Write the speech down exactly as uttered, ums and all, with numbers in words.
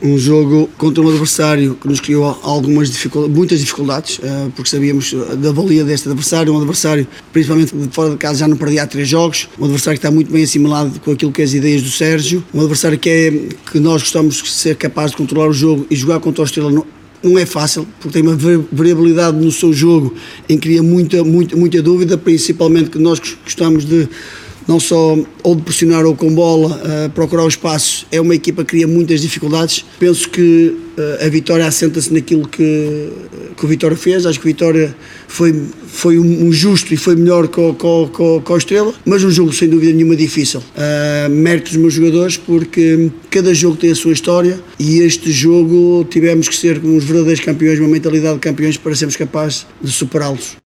Um jogo contra um adversário que nos criou algumas dificuldades, muitas dificuldades, porque sabíamos da valia deste adversário, um adversário, principalmente de fora de casa, já não perdia há três jogos, um adversário que está muito bem assimilado com aquilo que é as ideias do Sérgio, um adversário que, é, que nós gostamos de ser capaz de controlar o jogo e jogar contra o Estrela não, não é fácil, porque tem uma variabilidade no seu jogo em que cria muita, muita, muita dúvida, principalmente que nós gostamos de não só ou de pressionar ou com bola, uh, procurar o espaço. É uma equipa que cria muitas dificuldades. Penso que uh, a Vitória assenta-se naquilo que, que o Vitória fez. Acho que o Vitória foi, foi um, um justo e foi melhor que o, que, que, que o Estrela, mas um jogo sem dúvida nenhuma difícil. Uh, mérito dos meus jogadores, porque cada jogo tem a sua história e este jogo tivemos que ser uns verdadeiros campeões, uma mentalidade de campeões para sermos capazes de superá-los.